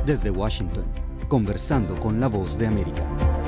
Desde Washington, conversando con la Voz de América.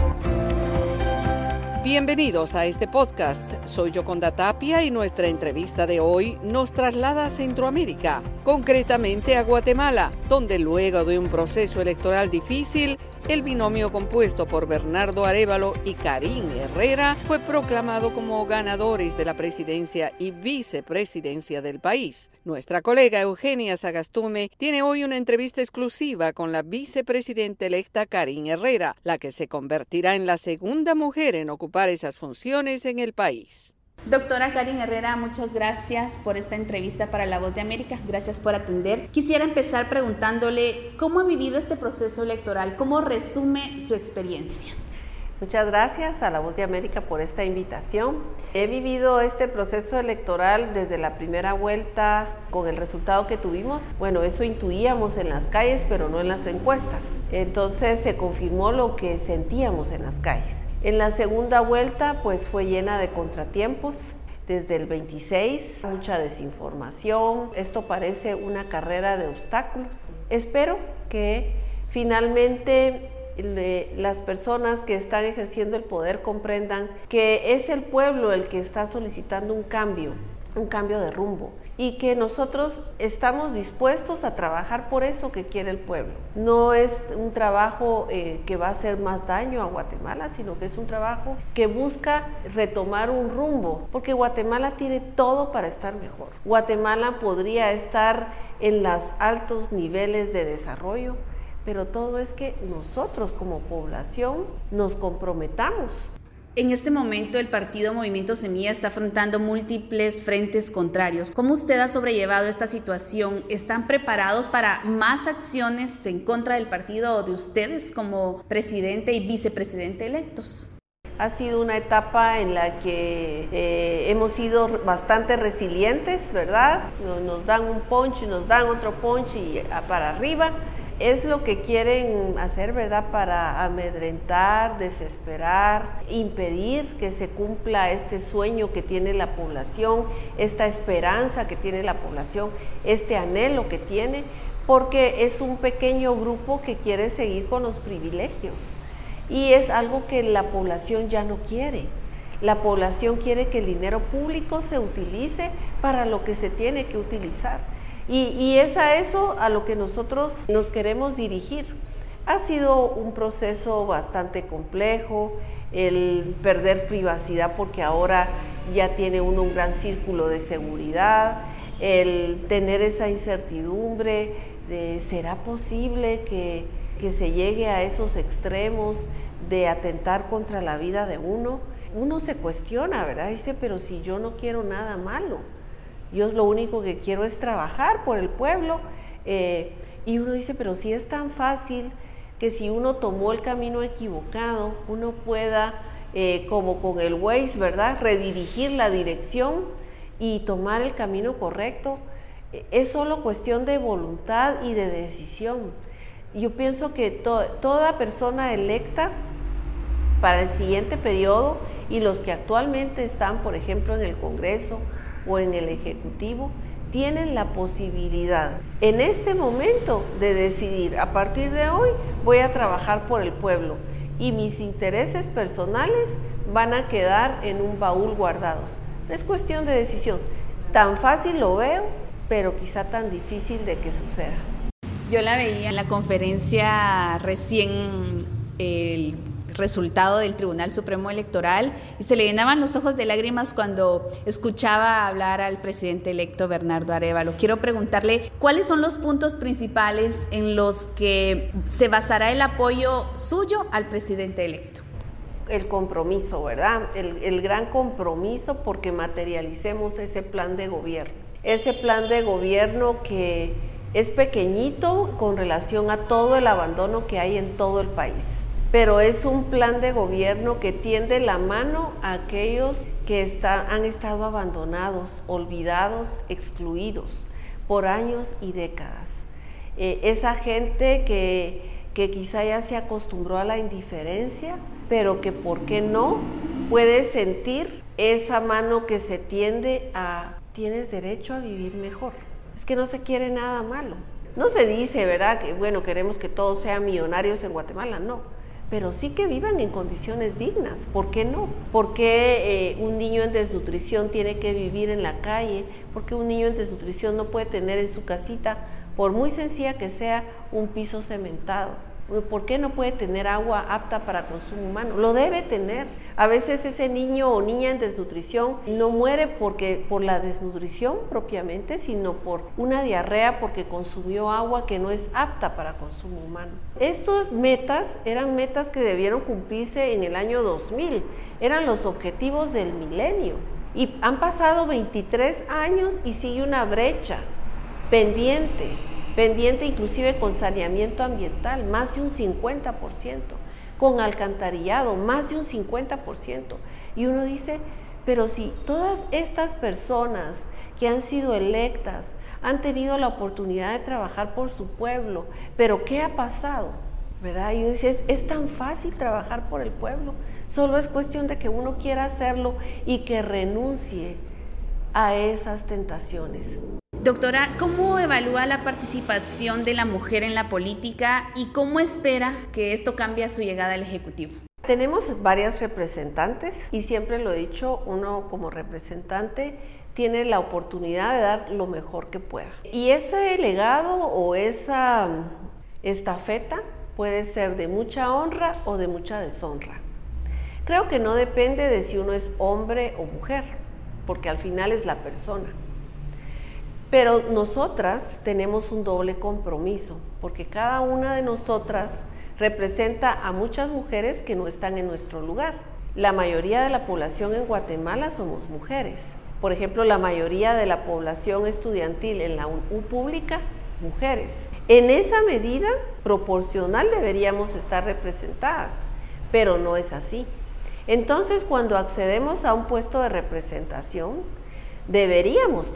Bienvenidos a este podcast. Soy Yoconda Tapia y nuestra entrevista de hoy nos traslada a Centroamérica, concretamente a Guatemala, donde luego de un proceso electoral difícil, el binomio compuesto por Bernardo Arévalo y Karin Herrera fue proclamado como ganadores de la presidencia y vicepresidencia del país. Nuestra colega Eugenia Sagastume tiene hoy una entrevista exclusiva con la vicepresidenta electa Karin Herrera, la que se convertirá en la segunda mujer en ocupar esas funciones en el país. Doctora Karin Herrera, muchas gracias por esta entrevista para La Voz de América. Gracias por atender. Quisiera empezar preguntándole cómo ha vivido este proceso electoral, cómo resume su experiencia. Muchas gracias a La Voz de América por esta invitación. He vivido este proceso electoral desde la primera vuelta con el resultado que tuvimos. Bueno, eso intuíamos en las calles, pero no en las encuestas. Entonces se confirmó lo que sentíamos en las calles. En la segunda vuelta, pues fue llena de contratiempos. Desde el 26, mucha desinformación. Esto parece una carrera de obstáculos. Espero que finalmente las personas que están ejerciendo el poder comprendan que es el pueblo el que está solicitando un cambio de rumbo, y que nosotros estamos dispuestos a trabajar por eso que quiere el pueblo. No es un trabajo que va a hacer más daño a Guatemala, sino que es un trabajo que busca retomar un rumbo, porque Guatemala tiene todo para estar mejor. Guatemala podría estar en los altos niveles de desarrollo, pero todo es que nosotros como población nos comprometamos. En este momento el partido Movimiento Semilla está afrontando múltiples frentes contrarios. ¿Cómo usted ha sobrellevado esta situación? ¿Están preparados para más acciones en contra del partido o de ustedes como presidente y vicepresidente electos? Ha sido una etapa en la que hemos sido bastante resilientes, ¿verdad? Nos dan un punch, nos dan otro punch y para arriba. Es lo que quieren hacer, ¿verdad?, para amedrentar, desesperar, impedir que se cumpla este sueño que tiene la población, esta esperanza que tiene la población, este anhelo que tiene, porque es un pequeño grupo que quiere seguir con los privilegios. Y es algo que la población ya no quiere. La población quiere que el dinero público se utilice para lo que se tiene que utilizar. Y es a eso a lo que nosotros nos queremos dirigir. Ha sido un proceso bastante complejo, el perder privacidad porque ahora ya tiene uno un gran círculo de seguridad, el tener esa incertidumbre de ¿será posible que se llegue a esos extremos de atentar contra la vida de uno? Uno se cuestiona, ¿verdad? Dice, pero si yo no quiero nada malo. Yo lo único que quiero es trabajar por el pueblo, y uno dice, pero si es tan fácil que si uno tomó el camino equivocado, uno pueda, como con el Waze, ¿verdad?, redirigir la dirección y tomar el camino correcto. Es solo cuestión de voluntad y de decisión. Yo pienso que toda persona electa para el siguiente periodo y los que actualmente están, por ejemplo, en el Congreso o en el Ejecutivo, tienen la posibilidad en este momento de decidir, a partir de hoy voy a trabajar por el pueblo y mis intereses personales van a quedar en un baúl guardados. Es cuestión de decisión. Tan fácil lo veo, pero quizá tan difícil de que suceda. Yo la veía en la conferencia recién, el resultado del Tribunal Supremo Electoral, y se le llenaban los ojos de lágrimas cuando escuchaba hablar al presidente electo Bernardo Arévalo. Quiero preguntarle, ¿cuáles son los puntos principales en los que se basará el apoyo suyo al presidente electo? El compromiso, ¿verdad? El gran compromiso porque materialicemos ese plan de gobierno. Ese plan de gobierno que es pequeñito con relación a todo el abandono que hay en todo el país. Pero es un plan de gobierno que tiende la mano a aquellos que han estado abandonados, olvidados, excluidos por años y décadas. Esa gente que quizá ya se acostumbró a la indiferencia, pero que, ¿por qué no?, puede sentir esa mano que se tiende a, tienes derecho a vivir mejor. Es que no se quiere nada malo. No se dice, ¿verdad?, que bueno, queremos que todos sean millonarios en Guatemala, no, pero sí que vivan en condiciones dignas. ¿Por qué no? ¿Por qué un niño en desnutrición tiene que vivir en la calle? ¿Por qué un niño en desnutrición no puede tener en su casita, por muy sencilla que sea, un piso cementado? ¿Por qué no puede tener agua apta para consumo humano? Lo debe tener. A veces ese niño o niña en desnutrición no muere por la desnutrición propiamente, sino por una diarrea porque consumió agua que no es apta para consumo humano. Estas metas eran metas que debieron cumplirse en el año 2000. Eran los objetivos del milenio. Y han pasado 23 años y sigue una brecha pendiente inclusive con saneamiento ambiental, más de un 50%, con alcantarillado, más de un 50%. Y uno dice, pero si todas estas personas que han sido electas han tenido la oportunidad de trabajar por su pueblo, pero ¿qué ha pasado? ¿Verdad? Y uno dice, es tan fácil trabajar por el pueblo, solo es cuestión de que uno quiera hacerlo y que renuncie a esas tentaciones. Doctora, ¿cómo evalúa la participación de la mujer en la política y cómo espera que esto cambie a su llegada al Ejecutivo? Tenemos varias representantes y siempre lo he dicho, uno como representante tiene la oportunidad de dar lo mejor que pueda. Y ese legado o esa estafeta puede ser de mucha honra o de mucha deshonra. Creo que no depende de si uno es hombre o mujer, porque al final es la persona. Pero nosotras tenemos un doble compromiso, porque cada una de nosotras representa a muchas mujeres que no están en nuestro lugar. La mayoría de la población en Guatemala somos mujeres. Por ejemplo, la mayoría de la población estudiantil en la U pública, mujeres. En esa medida proporcional deberíamos estar representadas, pero no es así. Entonces, cuando accedemos a un puesto de representación, debemos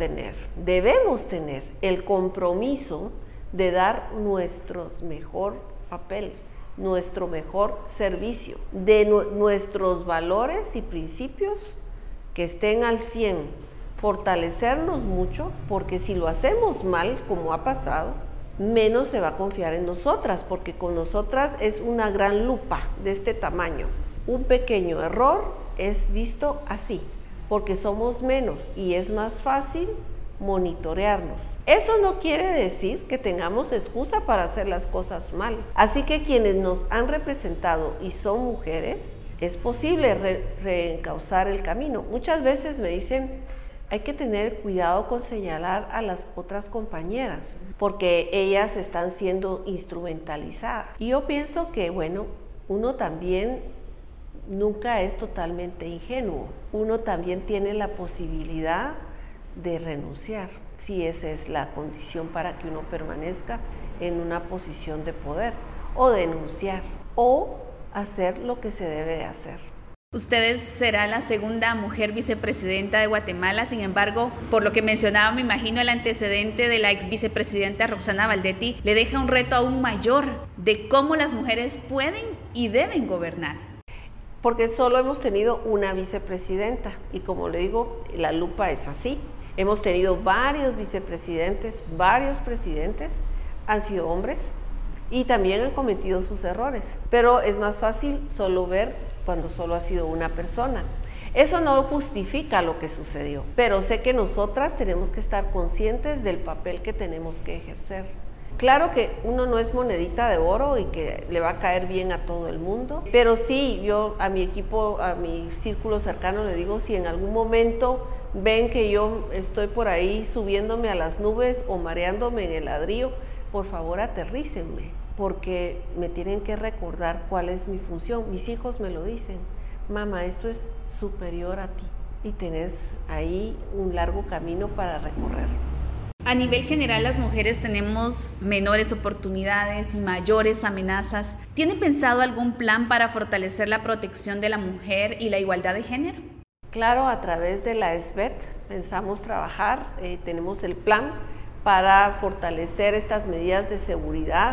tener el compromiso de dar nuestro mejor papel, nuestro mejor servicio, de nuestros valores y principios que estén al 100, fortalecernos mucho, porque si lo hacemos mal, como ha pasado, menos se va a confiar en nosotras, porque con nosotras es una gran lupa de este tamaño. Un pequeño error es visto así, porque somos menos y es más fácil monitorearnos. Eso no quiere decir que tengamos excusa para hacer las cosas mal. Así que quienes nos han representado y son mujeres, es posible reencauzar el camino. Muchas veces me dicen, hay que tener cuidado con señalar a las otras compañeras, porque ellas están siendo instrumentalizadas. Y yo pienso que, bueno, uno también nunca es totalmente ingenuo. Uno también tiene la posibilidad de renunciar, si esa es la condición para que uno permanezca en una posición de poder, o denunciar, o hacer lo que se debe de hacer. Usted será la segunda mujer vicepresidenta de Guatemala, sin embargo, por lo que mencionaba, me imagino el antecedente de la ex vicepresidenta Roxana Valdetti le deja un reto aún mayor de cómo las mujeres pueden y deben gobernar. Porque solo hemos tenido una vicepresidenta y como le digo, la lupa es así. Hemos tenido varios vicepresidentes, varios presidentes, han sido hombres y también han cometido sus errores. Pero es más fácil solo ver cuando solo ha sido una persona. Eso no justifica lo que sucedió, pero sé que nosotras tenemos que estar conscientes del papel que tenemos que ejercer. Claro que uno no es monedita de oro y que le va a caer bien a todo el mundo, pero sí, yo a mi equipo, a mi círculo cercano le digo, si en algún momento ven que yo estoy por ahí subiéndome a las nubes o mareándome en el ladrillo, por favor aterrícenme, porque me tienen que recordar cuál es mi función. Mis hijos me lo dicen, mamá, esto es superior a ti y tenés ahí un largo camino para recorrer. A nivel general, las mujeres tenemos menores oportunidades y mayores amenazas. ¿Tiene pensado algún plan para fortalecer la protección de la mujer y la igualdad de género? Claro, a través de la SBET pensamos trabajar, tenemos el plan para fortalecer estas medidas de seguridad.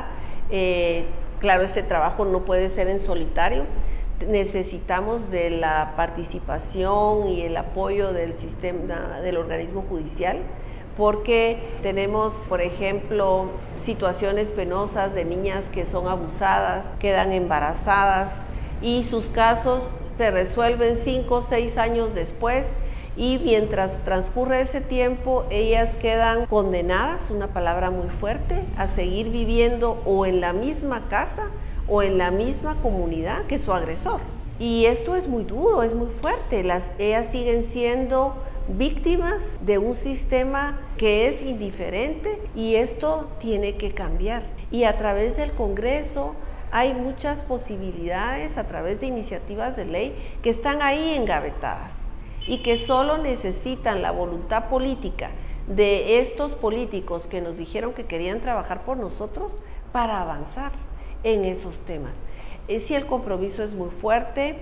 Claro, este trabajo no puede ser en solitario, necesitamos de la participación y el apoyo del sistema, del organismo judicial, porque tenemos, por ejemplo, situaciones penosas de niñas que son abusadas, quedan embarazadas y sus casos se resuelven 5 o 6 años después, y mientras transcurre ese tiempo ellas quedan condenadas, una palabra muy fuerte, a seguir viviendo o en la misma casa o en la misma comunidad que su agresor. Y esto es muy duro, es muy fuerte. Ellas siguen siendo víctimas de un sistema que es indiferente, y esto tiene que cambiar. Y a través del Congreso hay muchas posibilidades, a través de iniciativas de ley que están ahí engavetadas y que solo necesitan la voluntad política de estos políticos que nos dijeron que querían trabajar por nosotros para avanzar en esos temas. Sí, el compromiso es muy fuerte,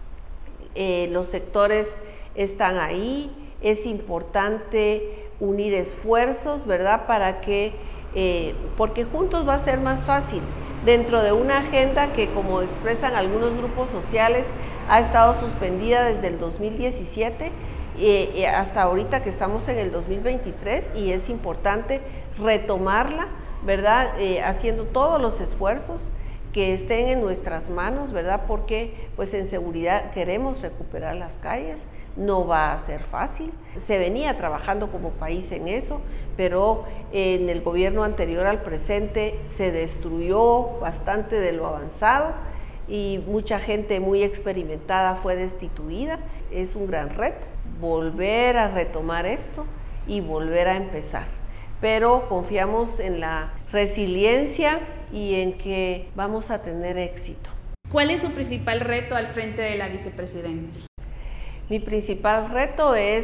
los sectores están ahí, es importante unir esfuerzos, ¿verdad? Para que, porque juntos va a ser más fácil, dentro de una agenda que, como expresan algunos grupos sociales, ha estado suspendida desde el 2017 hasta ahorita que estamos en el 2023, y es importante retomarla, ¿verdad? Haciendo todos los esfuerzos que estén en nuestras manos, ¿verdad? Porque pues en seguridad queremos recuperar las calles, no va a ser fácil. Se venía trabajando como país en eso, pero en el gobierno anterior al presente se destruyó bastante de lo avanzado y mucha gente muy experimentada fue destituida. Es un gran reto volver a retomar esto y volver a empezar, pero confiamos en la resiliencia y en que vamos a tener éxito. ¿Cuál es su principal reto al frente de la vicepresidencia? Mi principal reto es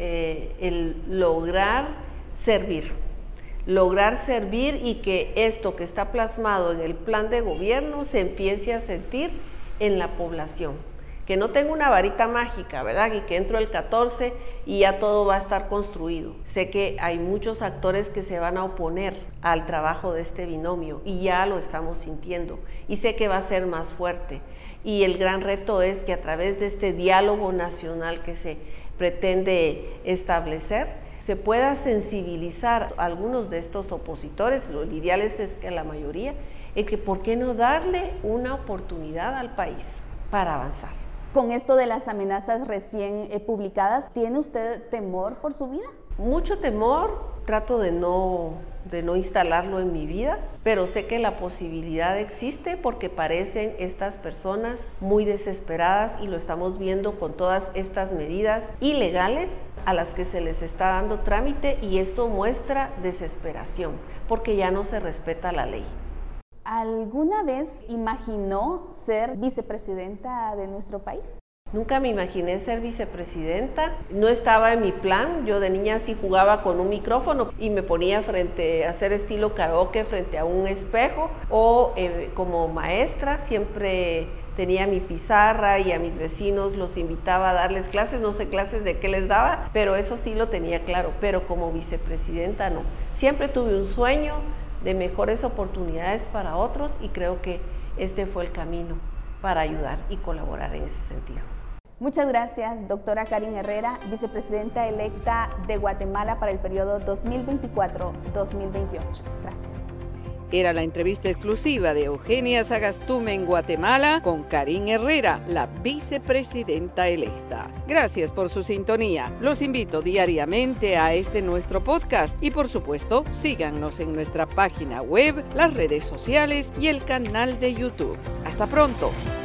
el lograr servir y que esto que está plasmado en el plan de gobierno se empiece a sentir en la población. Que no tenga una varita mágica, ¿verdad? Y que entro el 14 y ya todo va a estar construido. Sé que hay muchos actores que se van a oponer al trabajo de este binomio y ya lo estamos sintiendo. Y sé que va a ser más fuerte. Y el gran reto es que a través de este diálogo nacional que se pretende establecer, se pueda sensibilizar a algunos de estos opositores, lo ideal es que la mayoría, en que por qué no darle una oportunidad al país para avanzar. Con esto de las amenazas recién publicadas, ¿tiene usted temor por su vida? Mucho temor, trato de no instalarlo en mi vida, pero sé que la posibilidad existe porque parecen estas personas muy desesperadas y lo estamos viendo con todas estas medidas ilegales a las que se les está dando trámite, y esto muestra desesperación porque ya no se respeta la ley. ¿Alguna vez imaginó ser vicepresidenta de nuestro país? Nunca me imaginé ser vicepresidenta, no estaba en mi plan. Yo de niña sí jugaba con un micrófono y me ponía a hacer estilo karaoke frente a un espejo, o como maestra siempre tenía mi pizarra y a mis vecinos los invitaba a darles clases, no sé clases de qué les daba, pero eso sí lo tenía claro, pero como vicepresidenta no. Siempre tuve un sueño de mejores oportunidades para otros y creo que este fue el camino para ayudar y colaborar en ese sentido. Muchas gracias, doctora Karin Herrera, vicepresidenta electa de Guatemala para el periodo 2024-2028. Gracias. Era la entrevista exclusiva de Eugenia Sagastume en Guatemala con Karin Herrera, la vicepresidenta electa. Gracias por su sintonía. Los invito diariamente a nuestro podcast y, por supuesto, síganos en nuestra página web, las redes sociales y el canal de YouTube. Hasta pronto.